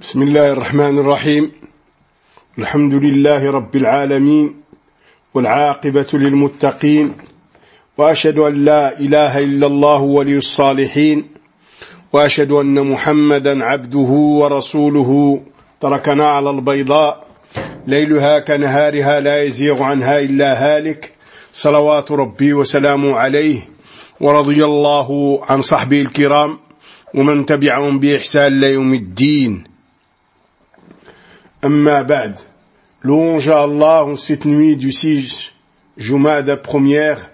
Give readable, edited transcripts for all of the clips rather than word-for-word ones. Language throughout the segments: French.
بسم الله الرحمن الرحيم. الحمد لله رب العالمين والعاقبة للمتقين وأشهد أن لا إله إلا الله ولي الصالحين وأشهد أن محمدا عبده ورسوله تركنا على البيضاء ليلها كنهارها لا يزيغ عنها إلا هالك صلوات ربي وسلامه عليه ورضي الله عن صحبه الكرام ومن تبعهم بإحسان ليوم الدين. Amma ba'd, louange à Allah en cette nuit du 6 Jumada première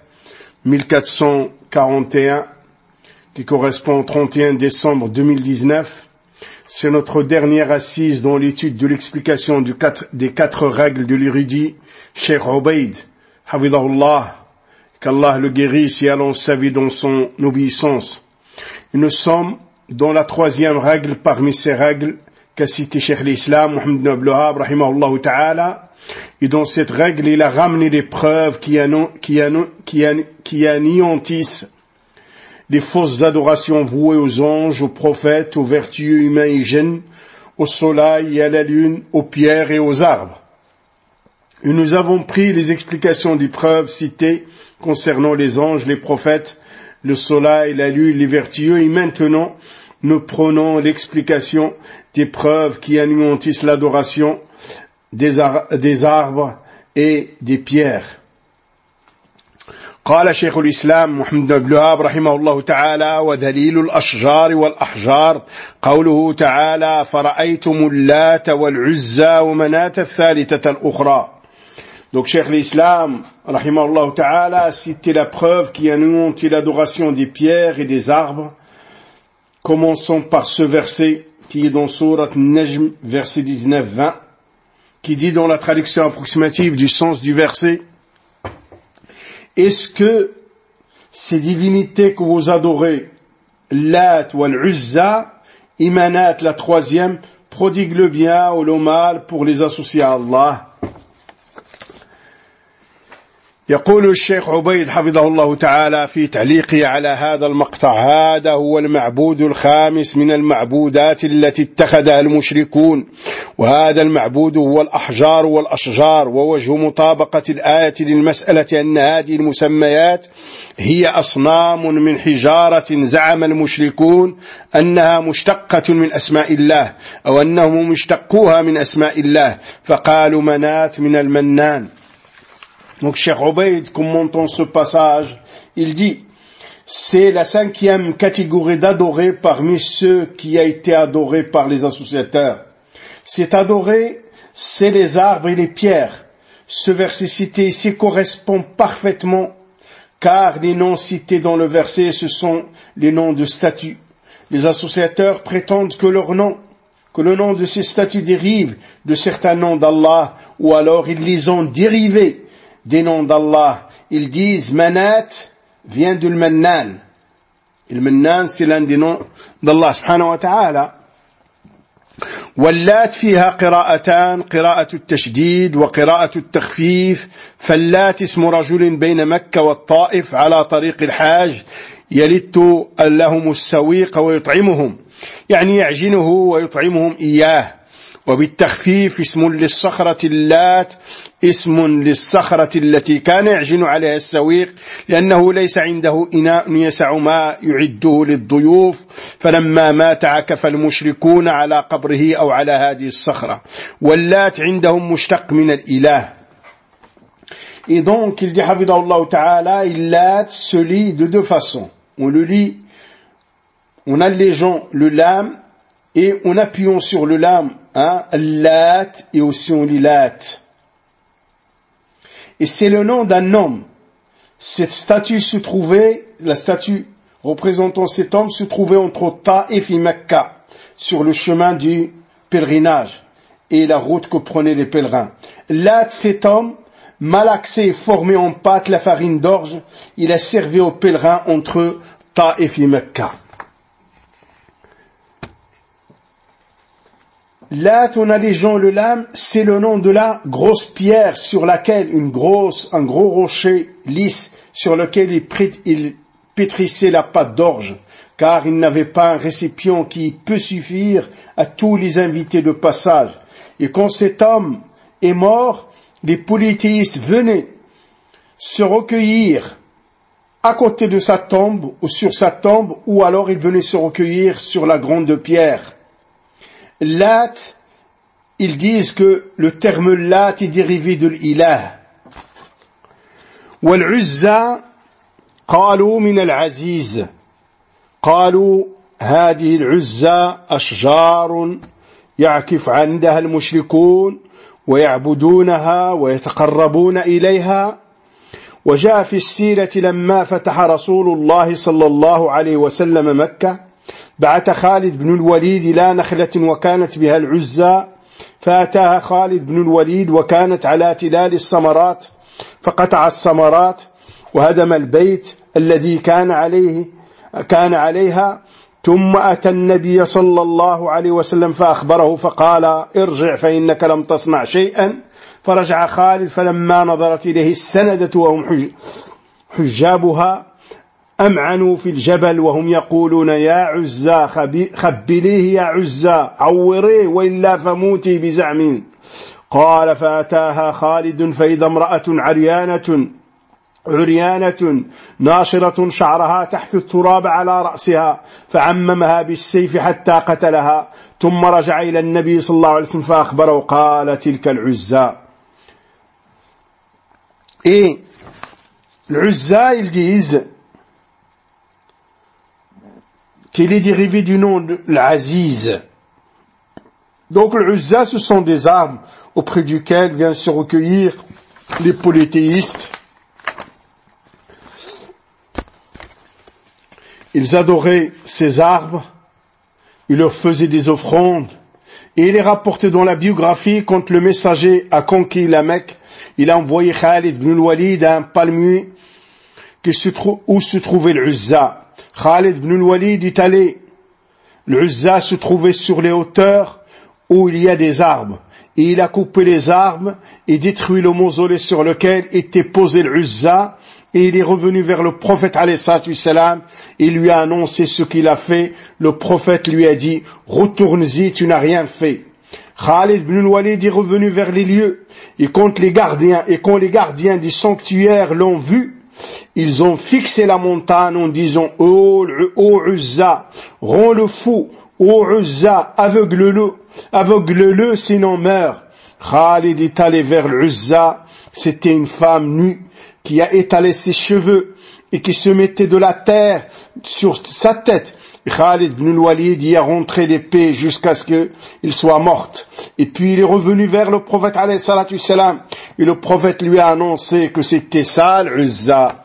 1441 qui correspond au 31 décembre 2019. C'est notre dernière assise dans l'étude de l'explication des 4 règles de l'érudit Cheikh Ubaid, Hafidahullah, qu'Allah le guérisse et allonge sa vie dans son obéissance. Et nous sommes dans la 3e règle parmi ces règles qu'a cité Cheikh l'Islam, Mohammed ibn Abdul Wahhab, rahimahullah ta'ala. Et dans cette règle, il a ramené des preuves qui anéantissent les fausses adorations vouées aux anges, aux prophètes, aux vertueux humains et jeunes, au soleil et à la lune, aux pierres et aux arbres. Et nous avons pris les explications des preuves citées concernant les anges, les prophètes, le soleil, la lune, les vertueux, et maintenant, nous prenons l'explication des preuves qui anéantissent l'adoration des arbres et des pierres. قال شيخ الإسلام محمد بن عبد الوهاب رحمه الله تعالى: ودليل الأشجار والأحجار قوله تعالى: فرأيتم اللات والعزى ومناة الثالثة الأخرى. Donc Cheikh l'Islam rahimahullah ta'ala a cité la preuve qui anéantit l'adoration des pierres et des arbres. Commençons par ce verset qui est dans Surat Najm, verset 19-20, qui dit dans la traduction approximative du sens du verset: est-ce que ces divinités que vous adorez, Lat ou Al-Uzza, et Manat, la 3e, prodiguent le bien ou le mal pour les associer à Allah? يقول الشيخ عبيد حفظه الله تعالى في تعليقه على هذا المقطع: هذا هو المعبود الخامس من المعبودات التي اتخذها المشركون، وهذا المعبود هو الأحجار والأشجار. ووجه مطابقة الآية للمسألة أن هذه المسميات هي أصنام من حجارة زعم المشركون أنها مشتقة من أسماء الله، أو أنهم مشتقوها من أسماء الله، فقالوا منات من المنان. Donc Cheikh Ubaid, commentant ce passage, il dit: c'est la 5e catégorie d'adorés parmi ceux qui a été adoré par les associateurs. Cet adoré, c'est les arbres et les pierres. Ce verset cité ici correspond parfaitement, car les noms cités dans le verset, ce sont les noms de statues. Les associateurs prétendent que le nom de ces statues dérive de certains noms d'Allah, ou alors ils les ont dérivés des noms d'Allah. Ils disent Manat vient du Mannan. Le Mannan, c'est l'un des noms d'Allah subhanahu wa ta'ala. واللات فيها قراءتان: قراءة التشديد وقراءة التخفيف. فاللات اسم رجل بين مكة والطائف على طريق الحاج يلت لهم السويق ويطعمهم، يعني يعجنه ويطعمهم إياه. وبالتخفيف اسم للصخرة اللات، اسم للصخرة التي كان يعجن عليها السويق، لأنه ليس عنده إناء يسع ما يعده للضيوف، فلما مات عكف المشركون على قبره أو على هذه الصخرة. واللات عندهم مشتق من الإله. Et donc, il dit Hafidahullah ta'ala, Illat se lit de 2 façons. On le lit en allégeant le lam et en appuyant sur le lam, Lat, et aussi on lit Lat. Et c'est le nom d'un homme. Cette statue se trouvait, la statue représentant cet homme se trouvait entre Taïf et Mecca, sur le chemin du pèlerinage et la route que prenaient les pèlerins. Lat, cet homme, malaxé et formé en pâte la farine d'orge, il a servi aux pèlerins entre Taïf et Mecca. Lat, en allégeant le lam, c'est le nom de la grosse pierre sur laquelle un gros rocher lisse sur lequel il pétrissait la pâte d'orge, car il n'avait pas un récipient qui peut suffire à tous les invités de passage. Et quand cet homme est mort, les polythéistes venaient se recueillir à côté de sa tombe ou sur sa tombe, ou alors ils venaient se recueillir sur la grande pierre. Lat, ils disent que le terme Lat est dérivé de l'ilah. والعزى قالوا من العزيز قالوا هذه العزى أشجار يعكف عندها المشركون ويعبدونها ويتقربون إليها. وجاء في السيرة لما فتح رسول الله صلى الله عليه وسلم مكة بعث خالد بن الوليد إلى نخلة وكانت بها العزى فأتاها خالد بن الوليد وكانت على تلال الثمرات فقطع الثمرات وهدم البيت الذي كان عليها ثم أتى النبي صلى الله عليه وسلم فأخبره فقال ارجع فإنك لم تصنع شيئا. فرجع خالد فلما نظرت إليه السندة وهم حجابها أمعنوا في الجبل وهم يقولون يا عزى خبليه يا عزى عوريه وإلا فموتي بزعم. قال فأتاها خالد فإذا امرأة عريانة ناشرة شعرها تحت التراب على رأسها فعممها بالسيف حتى قتلها ثم رجع إلى النبي صلى الله عليه وسلم فأخبره قال تلك العزى. Et l'Uzza, ils disent qu'il est dérivé du nom de l'Aziz. Donc l'Uzza, ce sont des arbres auprès duquel viennent se recueillir les polythéistes. Ils adoraient ces arbres, ils leur faisaient des offrandes, et il est rapporté dans la biographie, quand le messager a conquis la Mecque, il a envoyé Khalid ibn al-Walid à un palmier où se trouvait l'Uzza. Khalid ibn al-Walid est allé. L'Uzza se trouvait sur les hauteurs où il y a des arbres. Et il a coupé les arbres et détruit le mausolée sur lequel était posé l'Uzza. Et il est revenu vers le prophète alayhi salatu salam. Il lui a annoncé ce qu'il a fait. Le prophète lui a dit, retourne-y, tu n'as rien fait. Khalid ibn al-Walid est revenu vers les lieux. Et quand les gardiens du sanctuaire l'ont vu, ils ont fixé la montagne en disant, ô Uzza, rends-le fou, ô Uzza, aveugle-le sinon meurt. Khalid est allé vers l'Uzza, c'était une femme nue qui a étalé ses cheveux et qui se mettait de la terre sur sa tête. Khalid ibn al-Walid y a rentré l'épée jusqu'à ce qu'il soit morte. Et puis il est revenu vers le prophète alayhi salatu salam. Et le prophète lui a annoncé que c'était ça l'Uzza.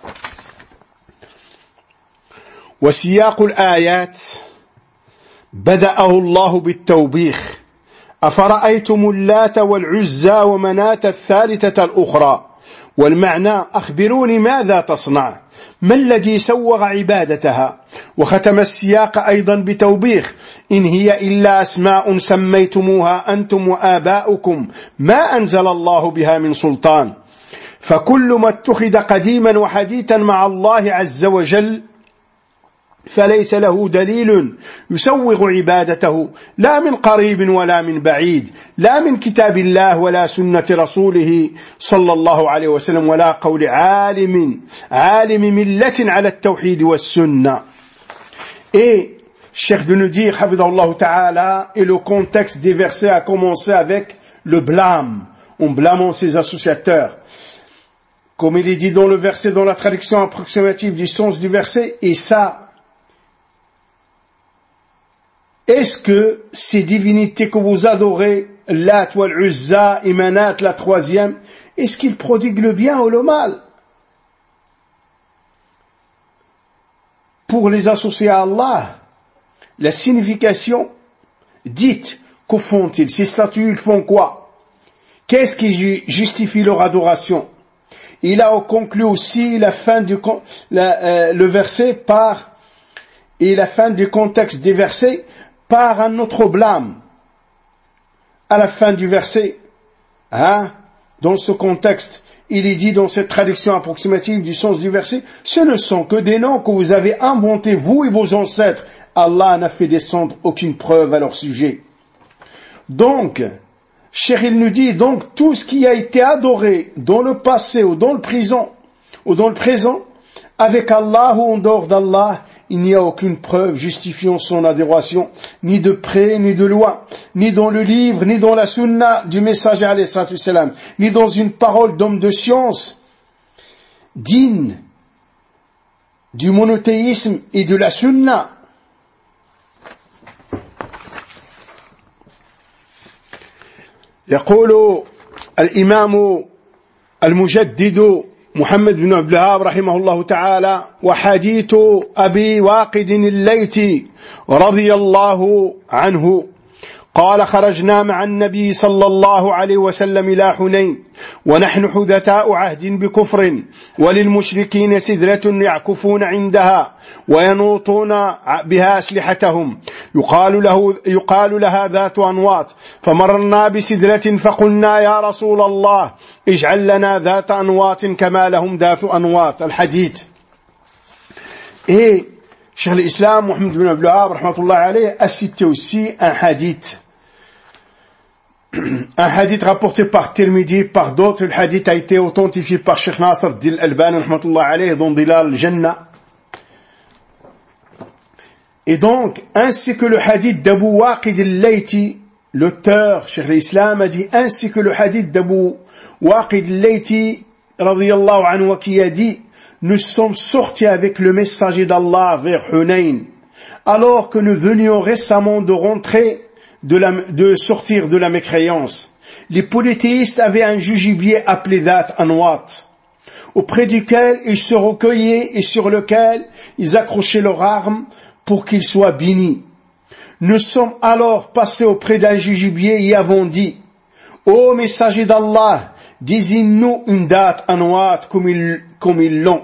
وسياق الآيات بدأه الله بالتوبيخ أفرأيتم اللات والعزى ومناة الثالثة الأخرى والمعنى أخبروني ماذا تصنع ما الذي سوغ عبادتها. وختم السياق أيضا بتوبيخ إن هي إلا أسماء سميتموها أنتم وآباؤكم ما أنزل الله بها من سلطان فكل ما اتخذ قديما وحديثا مع الله عز وجل فليس له دليل يسوغ عبادته لا من قريب ولا من بعيد لا من كتاب الله ولا سنة رسوله صلى الله عليه وسلم ولا قول عالم ملة على التوحيد والسنة. Et Cheikh de nous dire Hafidahullah Ta'ala, et le contexte des versets a commencé avec le blâme, en blâmant ses associateurs. Comme il est dit dans le verset, dans la traduction approximative du sens du verset, et ça, est-ce que ces divinités que vous adorez, Lat wal Uzza, Manat, la troisième, est-ce qu'ils prodiguent le bien ou le mal? Pour les associer à Allah, la signification dite, qu'au font-ils? Ces statues, ils font quoi? Qu'est-ce qui justifie leur adoration? Il a conclu aussi la fin le verset par, et la fin du contexte des versets par un autre blâme. À la fin du verset, dans ce contexte, il est dit dans cette traduction approximative du sens du verset, ce ne sont que des noms que vous avez inventés, vous et vos ancêtres. Allah n'a fait descendre aucune preuve à leur sujet. Donc, Cheikh il nous dit, donc tout ce qui a été adoré dans le passé ou dans le présent, avec Allah ou en dehors d'Allah, il n'y a aucune preuve justifiant son adoration, ni de près, ni de loin, ni dans le livre, ni dans la sunna du messager alayhi salatu wassalam, ni dans une parole d'homme de science digne du monothéisme et de la sunna. يقول الإمام المجدد محمد بن عبد الوهاب رحمه الله تعالى: وحديث أبي واقد الليثي رضي الله عنه قال: خرجنا مع النبي صلى الله عليه وسلم إلى حنين ونحن حدثاء عهد بكفر وللمشركين سدرة يعكفون عندها وينوطون بها أسلحتهم يقال لها ذات أنواط، فمررنا بسدرة فقلنا: يا رسول الله اجعل لنا ذات أنواط كما لهم ذات أنواط. الحديث. Et Cheikh l'Islam Mohammed bin Abdul Wahhab rahmatullah alayhi a cité aussi un hadith rapporté par Tirmidhi, par d'autres. Le hadith a été authentifié par Cheikh Nasr Din Albani rahmatullah alayhi dans Dilal al-Jannah. Et donc, ainsi que le hadith d'Abu Waqid al-Laythi, l'auteur, Cheikh l'Islam a dit, ainsi que le hadith d'Abu Waqid al-Laythi radiyallahu anhu qui a dit: nous sommes sortis avec le messager d'Allah vers Hunayn, alors que nous venions récemment de sortir de la mécréance. Les polythéistes avaient un jugibier appelé Dhat Anwat, auprès duquel ils se recueillaient et sur lequel ils accrochaient leurs armes pour qu'ils soient bénis. Nous sommes alors passés auprès d'un jugibier et avons dit: ô messager d'Allah, désigne-nous une Dhat Anwat comme ils l'ont.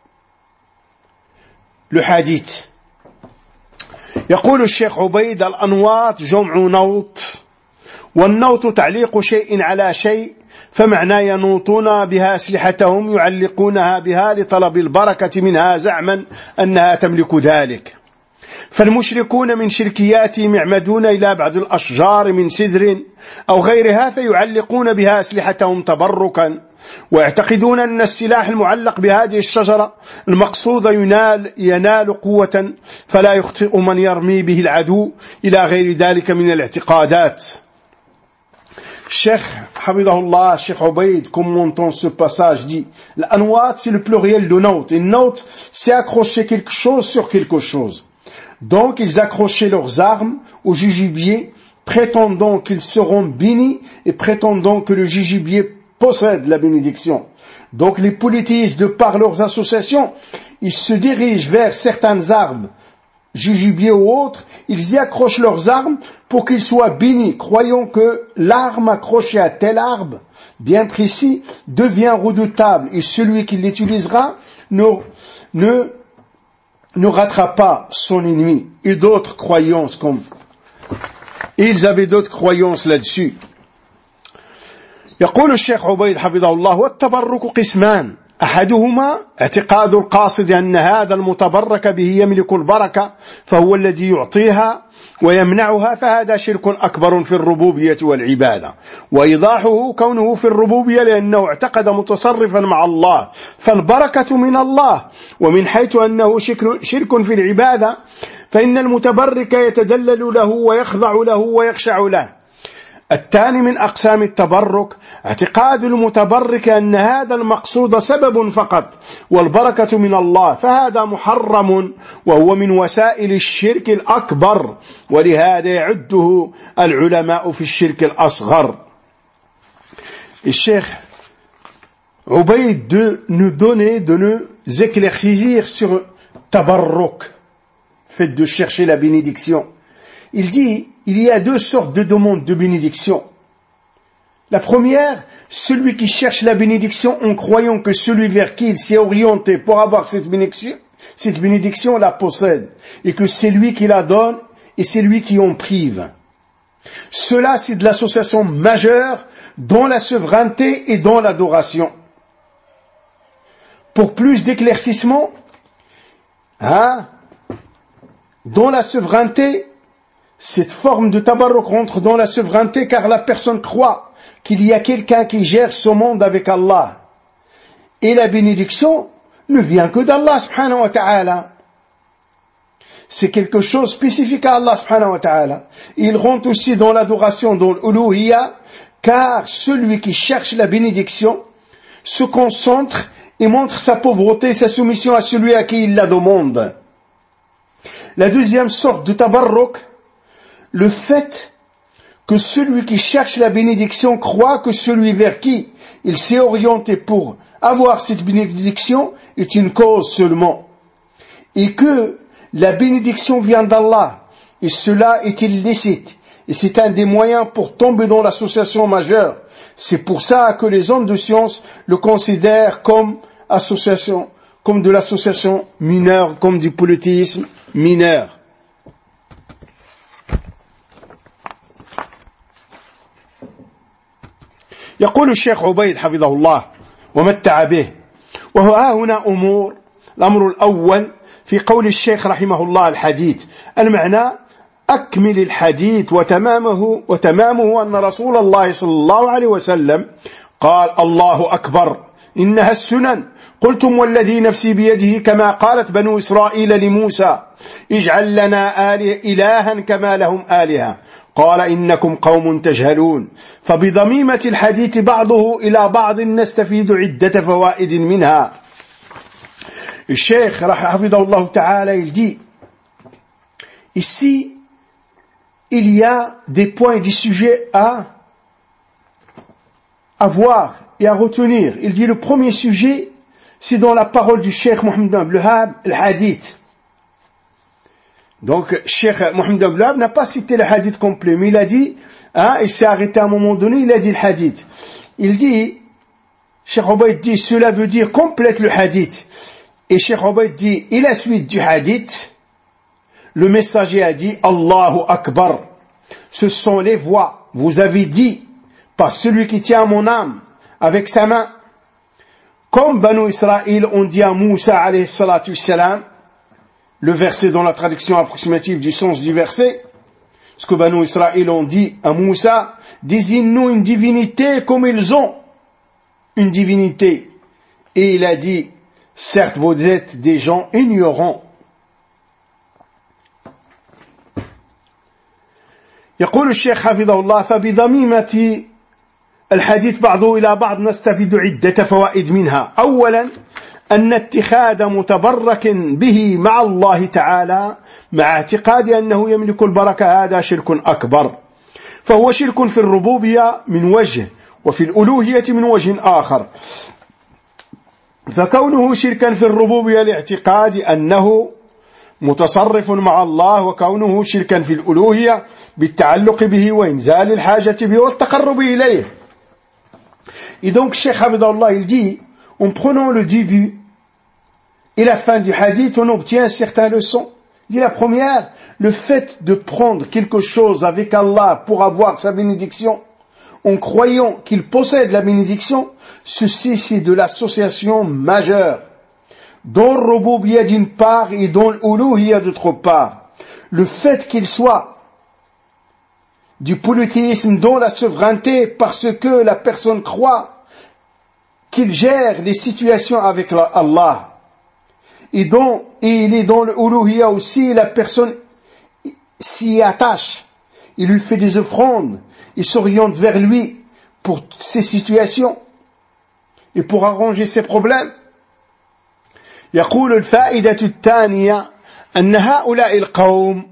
Le hadith. يقول الشيخ عبيد: الأنواط جمع نوط، والنوط تعليق شيء على شيء، فمعنى ينوطون بها أسلحتهم يعلقونها بها لطلب البركة منها زعما أنها تملك ذلك. فالمشركون من شركياتهم يعمدون إلى بعض الأشجار من سدر أو غيرها فيعلقون بها أسلحتهم تبركا، ويعتقدون أن السلاح المعلق بهذه الشجرة المقصود ينال قوة فلا يخطئ من يرمي به العدو إلى غير ذلك من الاعتقادات. Cheikh Habibullah, Cheikh Ubayd, commentant ce passage, dit: l'anwat, c'est le pluriel de naut. Et naut, c'est accrocher quelque chose sur quelque chose. Donc, ils accrochaient leurs armes au jugibier, prétendant qu'ils seront bénis et prétendant que le jugibier possède la bénédiction. Donc, les polythéistes, de par leurs associations, ils se dirigent vers certaines arbres, jugibiers ou autres, ils y accrochent leurs armes pour qu'ils soient bénis, croyant que l'arme accrochée à tel arbre, bien précis, devient redoutable et celui qui l'utilisera ne rattrape pas son ennemi. Et d'autres croyances ils avaient d'autres croyances là-dessus. يقول الشيخ عبيد حفظه الله: والتبرك قسمان، أحدهما اعتقاد القاصد أن هذا المتبرك به يملك البركة فهو الذي يعطيها ويمنعها، فهذا شرك أكبر في الربوبية والعبادة، وإيضاحه كونه في الربوبية لأنه اعتقد متصرفا مع الله، فالبركة من الله، ومن حيث أنه شرك في العبادة فإن المتبرك يتدلل له ويخضع له ويخشع له. الثاني من أقسام التبرك اعتقاد المتبرك أن هذا المقصود سبب فقط والبركة من الله، فهذا محرم وهو من وسائل الشرك الأكبر، ولهذا يعده العلماء في الشرك الأصغر. الشيخ عبيد de nous éclaircir sur tabarruk, fait de chercher la bénédiction. Il dit: il y a deux sortes de demandes de bénédiction. La première, celui qui cherche la bénédiction en croyant que celui vers qui il s'est orienté pour avoir cette bénédiction la possède, et que c'est lui qui la donne et c'est lui qui en prive. Cela, c'est de l'association majeure dans la souveraineté et dans l'adoration. pour plus d'éclaircissement, dans la souveraineté, cette forme de tabarruk rentre dans la souveraineté car la personne croit qu'il y a quelqu'un qui gère ce monde avec Allah. Et la bénédiction ne vient que d'Allah subhanahu wa ta'ala. C'est quelque chose spécifique à Allah subhanahu wa ta'ala. Il rentre aussi dans l'adoration, dans l'uluhiyya, car celui qui cherche la bénédiction se concentre et montre sa pauvreté, sa soumission à celui à qui il la demande. La deuxième sorte de tabarruk, le fait que celui qui cherche la bénédiction croit que celui vers qui il s'est orienté pour avoir cette bénédiction est une cause seulement, et que la bénédiction vient d'Allah, et cela est illicite, et c'est un des moyens pour tomber dans l'association majeure. C'est pour ça que les hommes de science le considèrent comme association, comme de l'association mineure, comme du polythéisme mineur. يقول الشيخ عبيد حفظه الله ومتع به هنا أمور. الأمر الأول في قول الشيخ رحمه الله الحديث، المعنى أكمل الحديث وتمامه أن رسول الله صلى الله عليه وسلم قال الله أكبر إنها السنن، قلتم والذي نفسي بيده كما قالت بنو إسرائيل لموسى اجعل لنا إلها كما لهم آلهة قال إنكم قوم تجهلون. فبضميمة الحديث بعضه إلى بعض نستفيد عدة فوائد منها. الشيخ حفظه الله تعالى il dit ici il y a des points et des sujets à voir et à retenir. Il dit le premier sujet c'est dans la parole du Cheikh Mohammed Abdel Wahhab, le hadith. Donc, Cheikh Mohammed Abdel Wahhab n'a pas cité le hadith complet, mais il a dit, il s'est arrêté à un moment donné, il a dit le hadith. Il dit, Cheikh Ubayd dit, cela veut dire complète le hadith. Et Cheikh Ubayd dit, et la suite du hadith, le messager a dit, Allahu Akbar. Ce sont les voix, vous avez dit, par celui qui tient mon âme avec sa main. Comme Banu Israël ont dit à Moussa alayhi salatu wassalam, le verset dans la traduction approximative du sens du verset, ce que Banu Israël ont dit à Moussa, désigne-nous une divinité comme ils ont une divinité. Et il a dit, certes vous êtes des gens ignorants. يقول الشيخ حفظه الله فبضميمة الحديث بعضه إلى بعض نستفيد عدة فوائد منها. أولا أن اتخاذ متبرك به مع الله تعالى مع اعتقاد أنه يملك البركة هذا شرك أكبر، فهو شرك في الربوبية من وجه وفي الألوهية من وجه آخر. فكونه شركا في الربوبية لاعتقاد أنه متصرف مع الله، وكونه شركا في الألوهية بالتعلق به وإنزال الحاجة به والتقرب إليه. Et donc, Cheikh Abdallah, il dit, en prenant le début et la fin du hadith, on obtient certaines leçons. Il dit la première, le fait de prendre quelque chose avec Allah pour avoir sa bénédiction, en croyant qu'il possède la bénédiction, ceci c'est de l'association majeure. Dans le rububiyya d'une part et dans l'uluhiyya d'autre part. Le fait qu'il soit du polythéisme dans la souveraineté parce que la personne croit qu'il gère des situations avec Allah. Et il est dans l'uluhiyya aussi, la personne s'y attache. Il lui fait des offrandes. Il s'oriente vers lui pour ces situations et pour arranger ses problèmes. يقول الفائدة الثانية أن هؤلاء القوم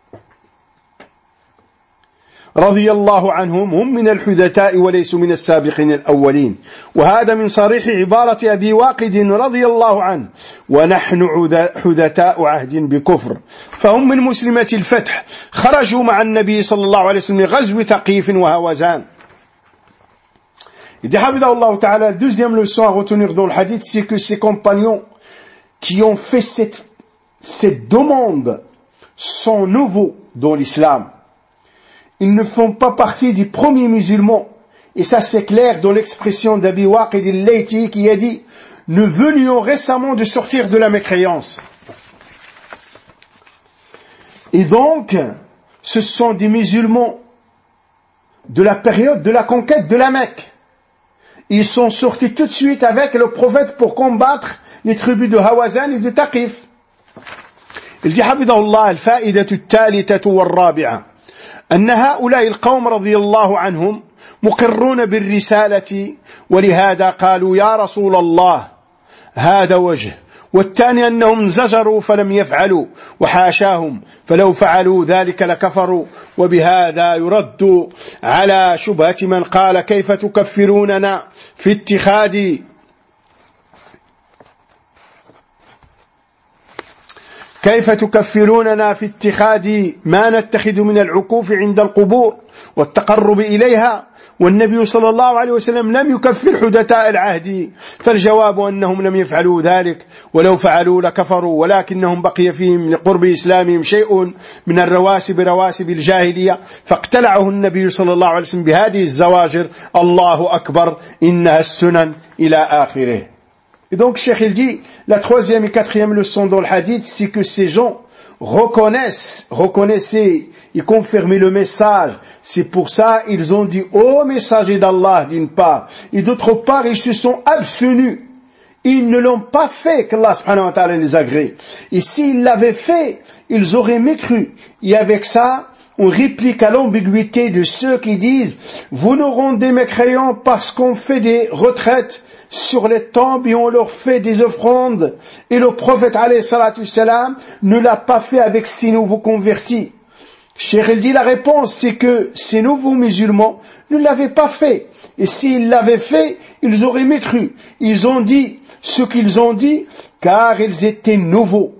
رضي الله عنهم هم من الحدثاء وليسوا من السابقين الأولين، وهذا من صريح عبارة أبي واقد رضي الله عنه، ونحن حدثاء عهد بكفر، فهم من مسلمة الفتح خرجوا مع النبي صلى الله عليه وسلم غزو ثقيف وهوزان. Il dit, Habibullah Ta'ala, la deuxième leçon à retenir dans le hadith, c'est que ces compagnons qui ont fait cette demande sont nouveaux dans l'islam. Ils ne font pas partie des premiers musulmans. Et ça c'est clair dans l'expression d'Abi Waqid al-Laythi qui a dit, nous venions récemment de sortir de la mécréance. Et donc, ce sont des musulmans de la période de la conquête de la Mecque. Ils sont sortis tout de suite avec le prophète pour combattre les tribus de Hawazan et de Taqif. Il dit حفظه الله الفائدة الثالثة والرابعة أن هؤلاء القوم رضي الله عنهم مقرون بالرسالة ولهذا قالوا يا رسول الله هذا وجه والثاني أنهم زجروا فلم يفعلوا وحاشاهم فلو فعلوا ذلك لكفروا وبهذا يرد على شبهة من قال كيف تكفروننا في اتخاذ ما نتخذ من العكوف عند القبور والتقرب إليها والنبي صلى الله عليه وسلم لم يكفر حدثاء العهد فالجواب أنهم لم يفعلوا ذلك ولو فعلوا لكفروا ولكنهم بقي فيهم لقرب إسلامهم شيء من رواسب الجاهلية فاقتلعه النبي صلى الله عليه وسلم بهذه الزواجر الله أكبر إنها السنن إلى آخره. Et donc, Cheikh il dit, la troisième et quatrième leçon dans le hadith, c'est que ces gens reconnaissaient et confirmaient le message. C'est pour ça ils ont dit, ô messager d'Allah, d'une part, et d'autre part, ils se sont abstenus. Ils ne l'ont pas fait qu'Allah subhanahu wa ta'ala les agrée. Et s'ils l'avaient fait, ils auraient mécru. Et avec ça, on réplique à l'ambiguïté de ceux qui disent, vous nous rendez mécréants parce qu'on fait des retraites sur les tombes et on leur fait des offrandes. Et le prophète alayhi salatu salam ne l'a pas fait avec ces nouveaux convertis. Cheikh il dit la réponse c'est que ces nouveaux musulmans ne l'avaient pas fait. Et s'ils l'avaient fait, ils auraient mécru. Ils ont dit ce qu'ils ont dit car ils étaient nouveaux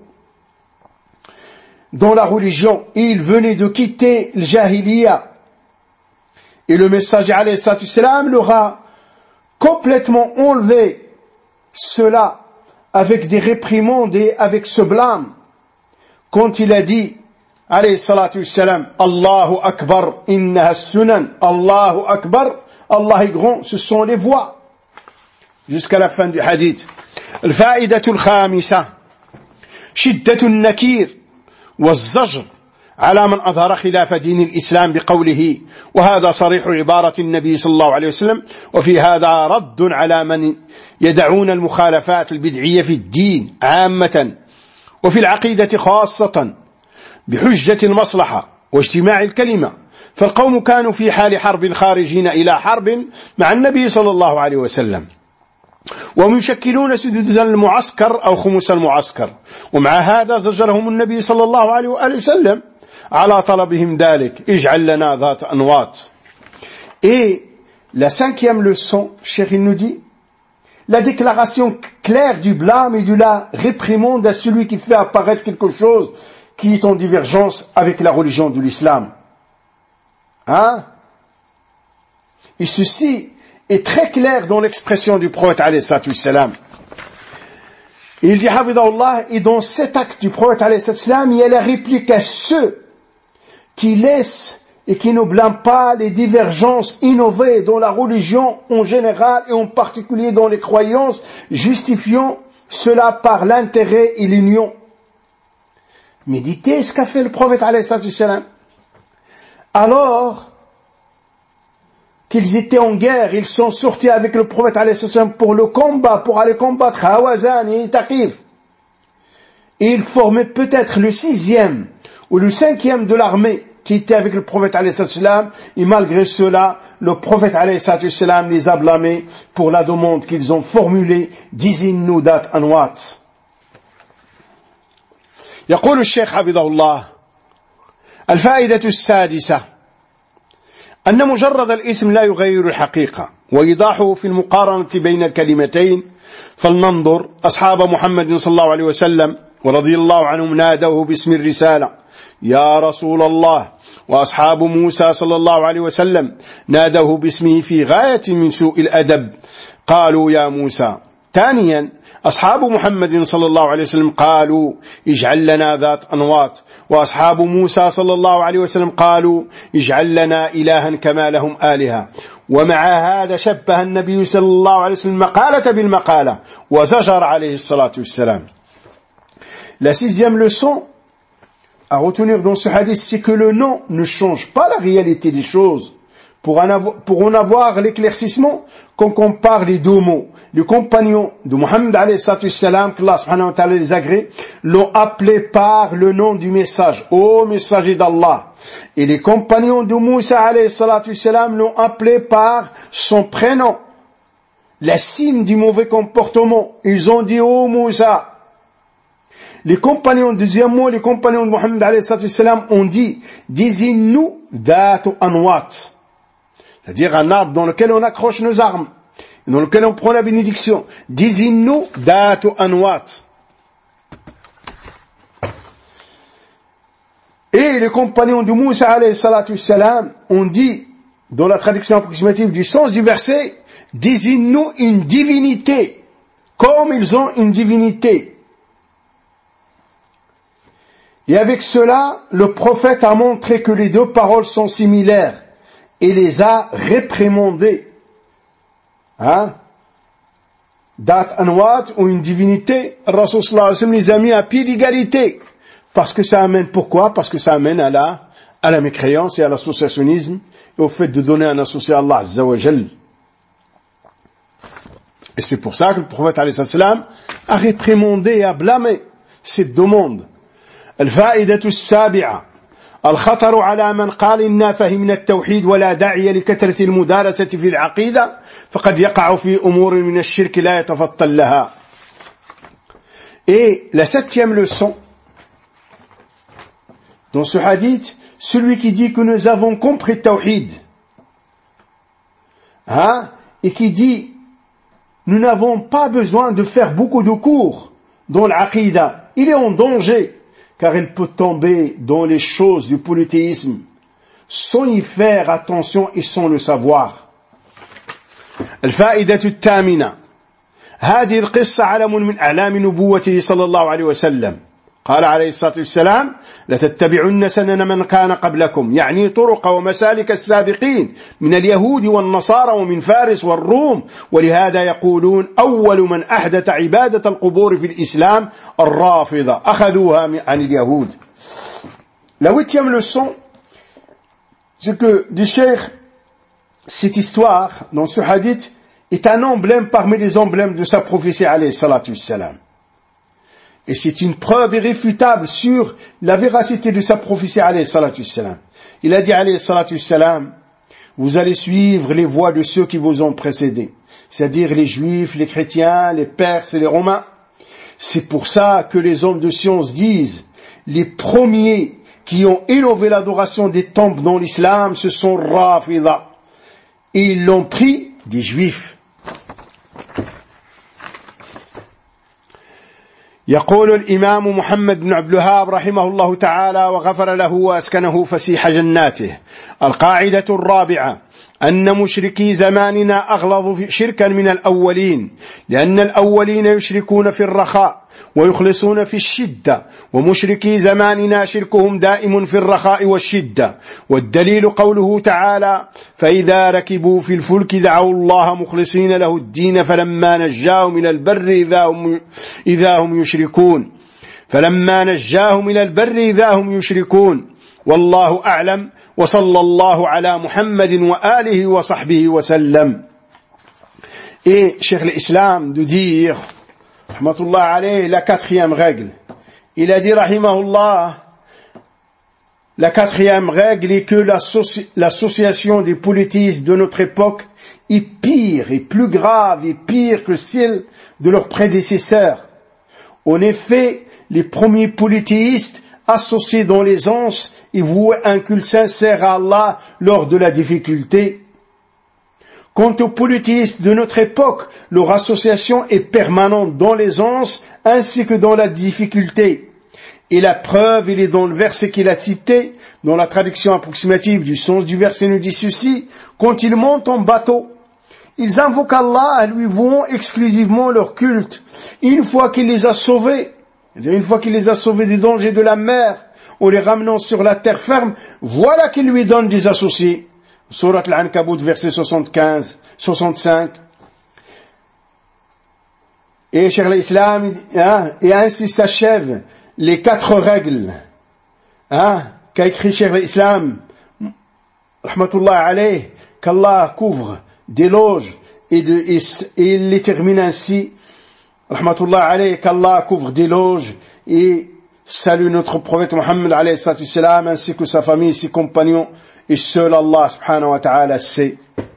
dans la religion et ils venaient de quitter le jahiliya. Et le messager alayhi salatu salam leur a complètement enlevé cela avec des réprimandes et avec ce blâme quand il a dit alayhi salatu wassalam Allahu Akbar innaha sunan Allahu Akbar Allah est grand ce sont les voies jusqu'à la fin du hadith. الفائدة الخامسة شدة النكير والزجر على من أظهر خلاف دين الإسلام بقوله وهذا صريح عبارة النبي صلى الله عليه وسلم وفي هذا رد على من يدعون المخالفات البدعية في الدين عامة وفي العقيدة خاصة بحجة المصلحة واجتماع الكلمة فالقوم كانوا في حال حرب خارجين إلى حرب مع النبي صلى الله عليه وسلم ويشكلون سدود المعسكر أو خمس المعسكر ومع هذا زجرهم النبي صلى الله عليه وآله وسلم على طلبهم ذلك اجعل لنا ذات أنواط. Et la cinquième leçon, Cheikh il nous dit la déclaration claire du blâme et de la réprimande à celui qui fait apparaître quelque chose qui est en divergence avec la religion de l'islam. Hein? Et ceci est très clair dans l'expression du prophète alayhi salatu wassalam. Il dit hafidahullah, et dans cet acte du prophète alayhi salatu wassalam, il y a la réplique à ceux qui laissent et qui ne blâment pas les divergences innovées dans la religion en général et en particulier dans les croyances, justifiant cela par l'intérêt et l'union. Méditez ce qu'a fait le prophète alayhi salatu wassalam. Alors qu'ils étaient en guerre, ils sont sortis avec le prophète alayhi salatu wassalam pour le combat, pour aller combattre Hawazan et Taqif. Et ils formaient peut-être le 6e ou le 5e de l'armée qui était avec le prophète alayhi salatu wassalam, et malgré cela, le prophète alayhi salatu wassalam les a blâmés pour la demande qu'ils ont formulée, disons-nous dat anwat. يقول الشيخ حفظه الله الفائدة السادسة أن مجرد الاسم لا يغير الحقيقة وإيضاحه في المقارنة بين الكلمتين فلننظر أصحاب محمد صلى الله عليه وسلم ورضي الله عنهم نادوه باسم الرسالة يا رسول الله وأصحاب موسى صلى الله عليه وسلم نادوه باسمه في غاية من سوء الأدب قالوا يا موسى. ثانيا أصحاب محمد صلى الله عليه وسلم قالوا اجعل لنا ذات أنواط وأصحاب موسى صلى الله عليه وسلم قالوا اجعل لنا إلها كما لهم آلهة ومع هذا شبه النبي صلى الله عليه وسلم المقالة بالمقالة وزجر عليه الصلاة والسلام. La sixième leçon à retenir dans ce hadith, c'est que le nom ne change pas la réalité des choses. Pour en avoir l'éclaircissement, qu'on compare les deux mots. Les compagnons de Muhammad alayhi salatu wassalam, qu'Allah subhanahu wa ta'ala les agrée, l'ont appelé par le nom du message, ô messager d'Allah. Et les compagnons de Moussa alayhi salatu wassalam l'ont appelé par son prénom. La cime du mauvais comportement. Ils ont dit, ô Moussa. Les compagnons, deuxième mot, les compagnons de Muhammad alayhi salatu wassalam ont dit, désigne-nous datu anwat. C'est-à-dire un arbre dans lequel on accroche nos armes, dans lequel on prend la bénédiction. Désigne-nous datu anwat. Et les compagnons de Moussa alayhi salatu wassalam ont dit, dans la traduction approximative du sens du verset, désigne-nous une divinité, comme ils ont une divinité. Et avec cela, le prophète a montré que les deux paroles sont similaires et les a réprimandées. Dat anwat ou une divinité, Rasul sallallahu alayhi wa sallam les a mis à pied d'égalité. Parce que ça amène, pourquoi? Parce que ça amène à la mécréance et à l'associationnisme et au fait de donner un associé à Allah Azza wa Jal. Et c'est pour ça que le prophète alayhi salam a réprimandé et a blâmé cette demande. الفائدة السابعة الخطر على من قال إنا فهمنا التوحيد ولا داعي لكثرة المدارسة في العقيدة فقد يقع في أمور من الشرك لا يتفطن لها. Et la septième leçon dans ce hadith, celui qui dit que nous avons compris le tawhid, et qui dit nous n'avons pas besoin de faire beaucoup de cours dans l'aqida, il est en danger. Car il peut tomber dans les choses du polythéisme sans y faire attention et sans le savoir. الفائدة الثامنة هذه القصة علم من أعلام نبوته صلى الله عليه وسلم قال عليه الصلاة والسلام لتتبعن سنن من كان قبلكم يعني طرق ومسالك السابقين من اليهود والنصارى ومن فارس والروم ولهذا يقولون أول من أحدث عبادة القبور في الإسلام الرافضة أخذوها عن اليهود. La huitième leçon, c'est que du cheikh, cette histoire dans ce hadith est un emblème parmi les emblèmes de sa prophétie alayhi salatu wassalam. Et c'est une preuve irréfutable sur la véracité de sa prophétie alayhi salatu wassalam. Il a dit alayhi salatu wassalam, vous allez suivre les voies de ceux qui vous ont précédés, c'est-à-dire les juifs, les chrétiens, les perses et les romains. C'est pour ça que les hommes de science disent, les premiers qui ont innové l'adoration des temples dans l'islam, ce sont Rafida. Et ils l'ont pris des juifs. يقول الإمام محمد بن عبد الوهاب رحمه الله تعالى وغفر له وأسكنه فسيح جناته القاعدة الرابعة أن مشركي زماننا أغلظ شركا من الأولين لأن الأولين يشركون في الرخاء ويخلصون في الشدة ومشركي زماننا شركهم دائم في الرخاء والشدة والدليل قوله تعالى فإذا ركبوا في الفلك دعوا الله مخلصين له الدين فلما نجاهم إلى البر إذا هم يشركون فلما نجاهم إلى البر إذا هم يشركون والله أعلم وصلى الله على محمد وآله وصحبه وسلم. Et Cheikh l'Islam de dire rahmatullah alayhi la quatrième règle. Il a dit rahimahullah la quatrième règle est que l'association des polythéistes de notre époque est pire et plus grave et pire que celle de leurs prédécesseurs. En effet, les premiers polythéistes associés dans l'aisance et vouaient un culte sincère à Allah lors de la difficulté. Quant aux polythéistes de notre époque, leur association est permanente dans l'aisance ainsi que dans la difficulté. Et la preuve, il est dans le verset qu'il a cité, dans la traduction approximative du sens du verset nous dit ceci, quand ils montent en bateau, ils invoquent Allah et lui vouent exclusivement leur culte. Une fois qu'il les a sauvés, c'est-à-dire une fois qu'il les a sauvés des dangers de la mer, en les ramenant sur la terre ferme, voilà qu'il lui donne des associés. Sourate Al-Ankabut, verset 65. Et Cheikh l'Islam, et ainsi s'achèvent les 4 règles qu'a écrit Cheikh l'Islam, rahmatullah alayh, qu'Allah couvre d'éloges et il les termine ainsi, rahmatullah alayh, qu'Allah couvre d'éloges et salue notre prophète Mohammed alayhi salatu wassalam, ainsi que sa famille, ses compagnons, et seul Allah subhanahu wa ta'ala sait.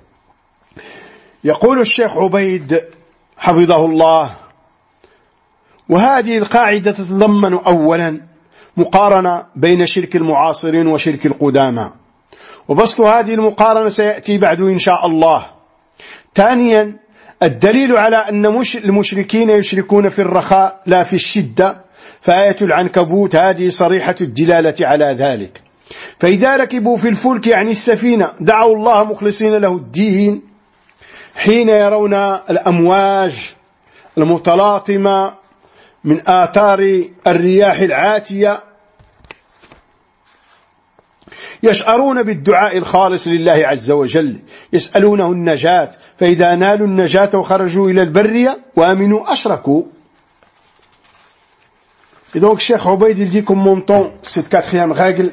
يقول الشيخ عبيد حفظه الله: وهذه القاعدة تتضمن أولا مقارنة بين شرك المعاصرين وشرك القدامى، وبسط هذه المقارنة سيأتي بعد إن شاء الله. ثانيا الدليل على أن المشركين يشركون في الرخاء لا في الشدة، فآية العنكبوت هذه صريحة الدلالة على ذلك. فإذا ركبوا في الفلك يعني السفينة دعوا الله مخلصين له الدين حين يرون الأمواج المتلاطمة من آثار الرياح العاتية، يشعرون بالدعاء الخالص لله عز وجل، يسألونه النجاة، فإذا نالوا النجاة وخرجوا إلى البرية وآمنوا أشركوا. Et donc Cheikh Ubayd, il dit, commentons cette 4e règle.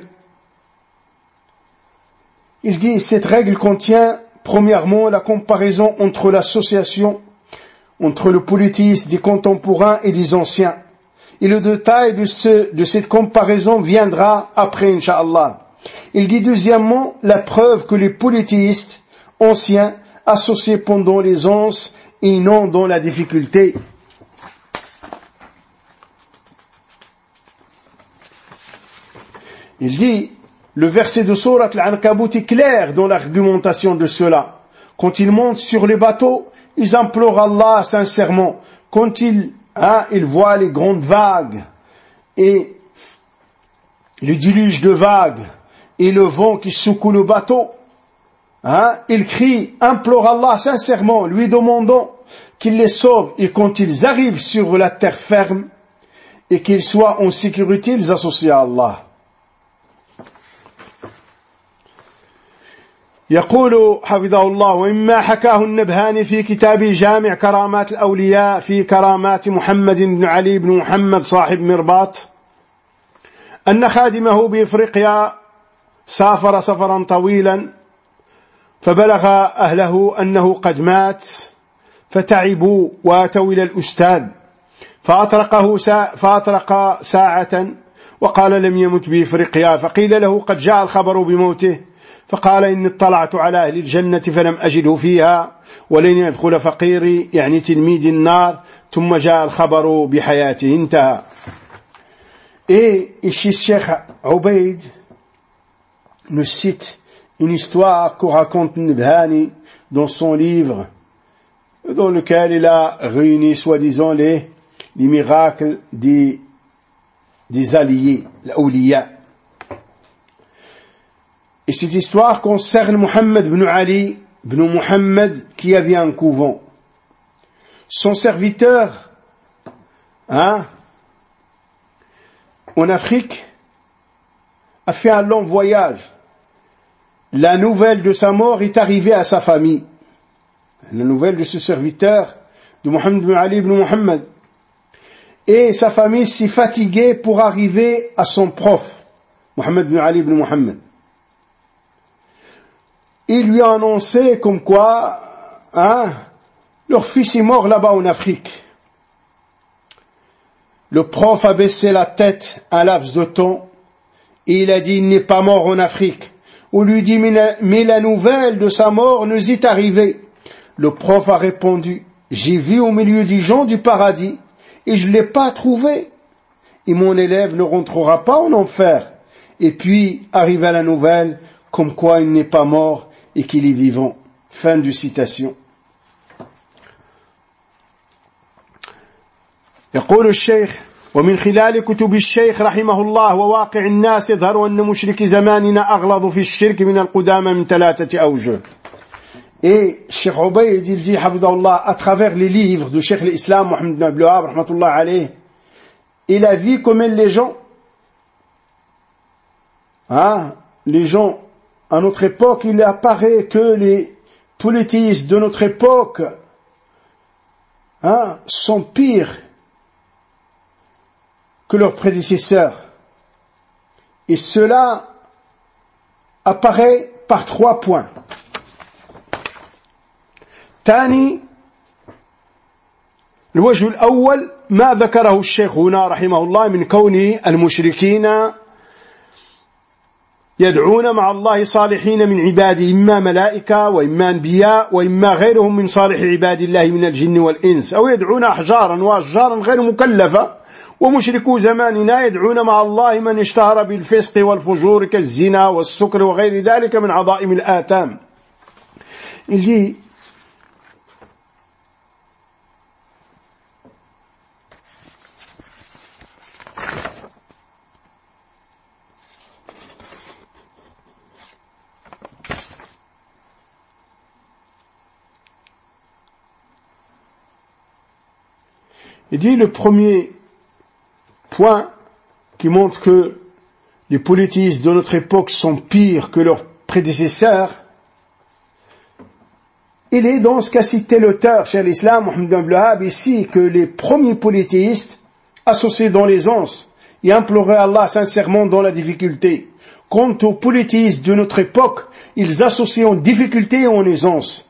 Il dit, cette règle contient premièrement la comparaison entre l'association entre le polythéisme des contemporains et des anciens. Et le détail de cette comparaison viendra après, Inch'Allah. Il dit deuxièmement la preuve que les polythéistes anciens associaient pendant les anses et non dans la difficulté. Il dit, le verset de Sourate Al-Ankabut est clair dans l'argumentation de cela. Quand ils montent sur les bateaux, ils implorent Allah sincèrement. Quand ils voient les grandes vagues et le déluge de vagues et le vent qui secoue le bateau, ils crient, implorent Allah sincèrement, lui demandant qu'il les sauve. Et quand ils arrivent sur la terre ferme et qu'ils soient en sécurité, ils associent à Allah. يقول حفظه الله: ومما حكاه النبهاني في كتابه جامع كرامات الأولياء في كرامات محمد بن علي بن محمد صاحب مرباط أن خادمه بإفريقيا سافر سفرا طويلا فبلغ أهله أنه قد مات فتعبوا واتوا إلى الأستاذ فأطرق ساعة وقال لم يمت بإفريقيا، فقيل له قد جاء الخبر بموته، فقال إني اطلعت على أهل الجنة فلم أجده فيها ولن يدخل فقيري يعني تلميذ النار ثم جاء الخبر بحياته. انتهى. Et ici Cheikh Ubayd nous cite une histoire que raconte Nabhani dans son livre, dans lequel il a réuni soi-disant les miracles des alliés, l'awliya. Et cette histoire concerne Mohammed ibn Ali ibn Muhammad qui avait un couvent. Son serviteur en Afrique a fait un long voyage. La nouvelle de sa mort est arrivée à sa famille. La nouvelle de ce serviteur de Mohammed ibn Ali ibn Muhammad. Et sa famille s'est fatiguée pour arriver à son prof, Mohammed ibn Ali ibn Muhammad. Il lui a annoncé comme quoi leur fils est mort là-bas en Afrique. Le prof a baissé la tête un laps de temps et il a dit: il n'est pas mort en Afrique. On lui dit: mais la nouvelle de sa mort nous est arrivée. Le prof a répondu: j'ai vu au milieu des gens du paradis et je ne l'ai pas trouvé. Et mon élève ne rentrera pas en enfer. Et puis arriva la nouvelle comme quoi il n'est pas mort et qu'il est vivant. Fin de citation. يقول الشيخ: ومن خلال كتب الشيخ رحمه الله وواقع الناس يظهر أن مشرك زماننا أغلظ في الشرك من القدامى من 3 أوجه. Et Cheikh Ubayd, il dit, Hafidahullah, à travers les livres de Cheikh l'Islam, Mohammed ibn Abdul Wahhab, rahmatullah alayh, il a vu comment les gens à notre époque, il apparaît que les polythéistes de notre époque sont pires que leurs prédécesseurs. Et cela apparaît par 3 points. ثاني الوجه الأول ما ذكره الشيخ هنا رحمه الله من كون المشركين يدعون مع الله صالحين من عباده إما ملائكة وإما أنبياء وإما غيرهم من صالح عباد الله من الجن والإنس، أو يدعون أحجارا وأشجارا غير مكلفة. ومشركو زماننا يدعون مع الله من اشتهر بالفسق والفجور كالزنا والسكر وغير ذلك من عظائم الآثام. Il dit le premier point qui montre que les polythéistes de notre époque sont pires que leurs prédécesseurs, il est dans ce qu'a cité l'auteur, Cheikh l'Islam, Mohammed ibn Abdul Wahhab, ici, que les premiers polythéistes, associés dans l'aisance, et imploraient Allah sincèrement dans la difficulté. Quant aux polythéistes de notre époque, ils associent en difficulté et en aisance.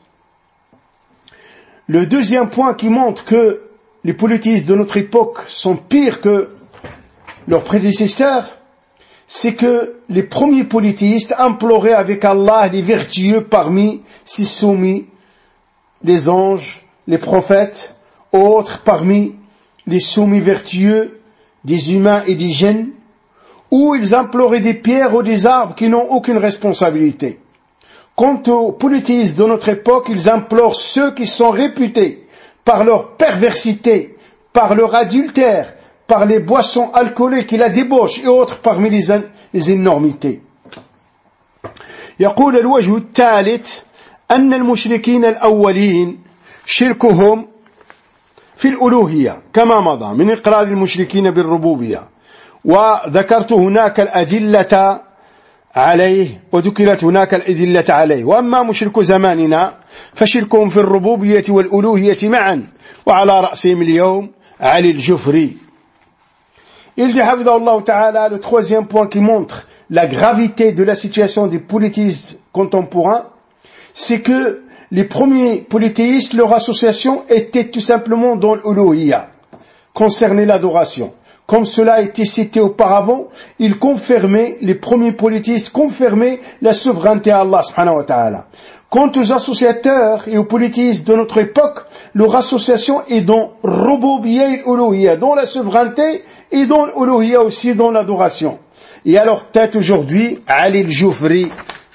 Le deuxième point qui montre que les polythéistes de notre époque sont pires que leurs prédécesseurs, c'est que les premiers polythéistes imploraient avec Allah les vertueux parmi ses soumis, les anges, les prophètes, autres parmi les soumis vertueux, des humains et des djinns, ou ils imploraient des pierres ou des arbres qui n'ont aucune responsabilité. Quant aux polythéistes de notre époque, ils implorent ceux qui sont réputés par leur perversité, par leur adultère, par les boissons alcooliques et la débauche et autres parmi les énormités. يقول الوجه الثالث أن المشركين الأولين شركهم في الألوهية كما مضى من إقرار المشركين بالربوبية، وذكرت هناك الأدلة عليه وذكرت هناك الأدلة عليه. وأما مشرك زماننا فشركهم في الربوبية والألوهية معا، وعلى رأسهم اليوم علي الجفري. Il dit hafidahullah ta'ala, le troisième point qui montre la gravité de la situation des polythéistes contemporains, c'est que les premiers polythéistes, leur association était tout simplement dans l'uluhiyya, concernait l'adoration. Comme cela a été cité auparavant, ils confirmaient, les premiers polythéistes confirmaient la souveraineté à Allah subhanahu wa ta'ala. Quant aux associateurs et aux polythéistes de notre époque, leur association est dans rububiyya et uluhiyya, dans la souveraineté et dans l'uluhiyya aussi, dans l'adoration. Et à leur tête aujourd'hui, Ali al-Jufri,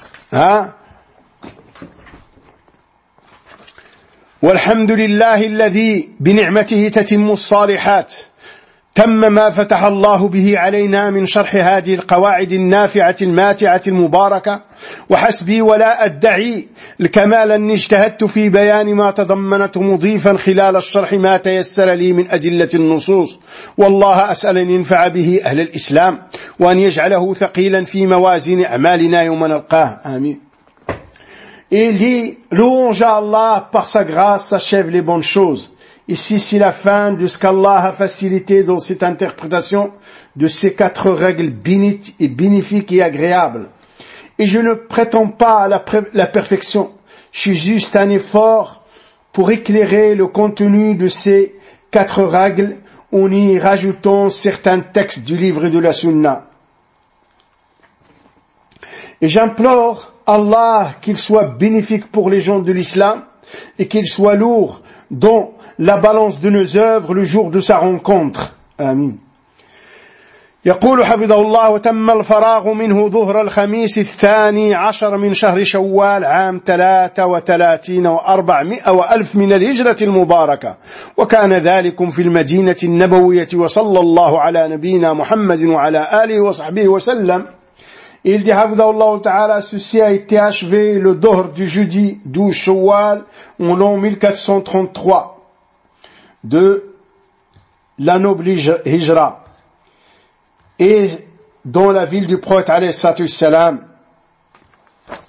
والحمد لله الذي بنعمته تتم الصالحات، تم ما فتح الله به علينا من شرح هذه القواعد النافعة الماتعة المباركة، وحسبي ولا أدعي الكمال أني اجتهدت في بيان ما تضمنته مضيفا خلال الشرح ما تيسر لي من أدلة النصوص، والله أسأل أن ينفع به أهل الإسلام وأن يجعله ثقيلا في موازين أعمالنا يوم نلقاه آمين. Et il dit, louange à Allah, par sa grâce s'achèvent les bonnes choses. Ici, c'est la fin de ce qu'Allah a facilité dans cette interprétation de ces 4 règles bénéfiques et agréables. Et je ne prétends pas à la perfection. Je suis juste un effort pour éclairer le contenu de ces 4 règles en y rajoutant certains textes du livre et de la Sunna. Et j'implore Allah qu'il soit bénéfique pour les gens de l'islam et qu'il soit lourd dans la balance de nos œuvres le jour de sa rencontre. Amin. يقول حفظه الله: وتم الفراغ منه ظهر الخميس 12 من شهر شوال عام 33 و400 وألف من الهجرة المباركة، وكان ذلك في المدينة النبوية، وصلى الله على نبينا محمد وعلى آله وصحبه وسلم. Il dit, hafidahullah ta'ala, ceci a été achevé le dohr du jeudi 12 Shawwal en l'an 1433 de la noble Hijra, et dans la ville du prophète alayhi salatu wassalam,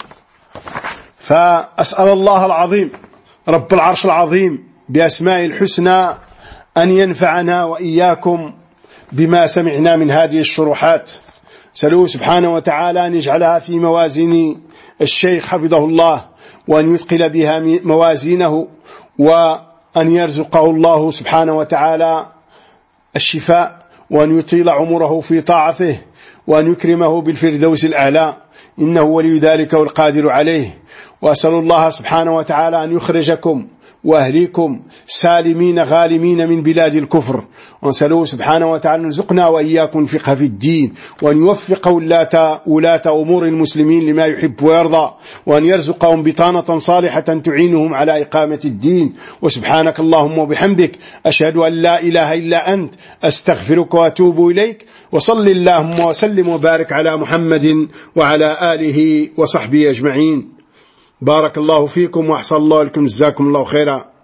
فأسأل الله العظيم رب العرش العظيم بأسماء الحسنى أن ينفعنا وإياكم بما سمعنا من هذه الشروحات. سألوه سبحانه وتعالى أن يجعلها في موازين الشيخ حفظه الله، وأن يثقل بها موازينه، وأن يرزقه الله سبحانه وتعالى الشفاء، وأن يطيل عمره في طاعته، وأن يكرمه بالفردوس الأعلى، إنه ولي ذلك والقادر عليه. وأسأل الله سبحانه وتعالى أن يخرجكم وأهليكم سالمين غالمين من بلاد الكفر، ونسأله سبحانه وتعالى أن يرزقنا وإياكم فقه في الدين، وأن يوفق ولاة أمور المسلمين لما يحب ويرضى، وأن يرزقهم بطانة صالحة تعينهم على إقامة الدين. وسبحانك اللهم وبحمدك أشهد أن لا إله إلا أنت أستغفرك وأتوب إليك. وصل اللهم وسلم وبارك على محمد وعلى آله وصحبه أجمعين. بارك الله فيكم وأحسن الله لكم، جزاكم الله خيرا.